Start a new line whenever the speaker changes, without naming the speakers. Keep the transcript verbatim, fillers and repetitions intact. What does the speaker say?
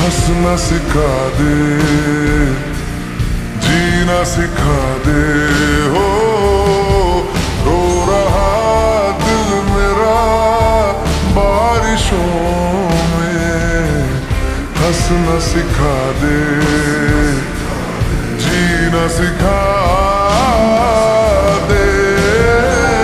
हंसना सिखा दे, जीना सिखा दे। हो रो रहा दिल मेरा बारिशों में, हंसना सिखा दे, जीना सिखा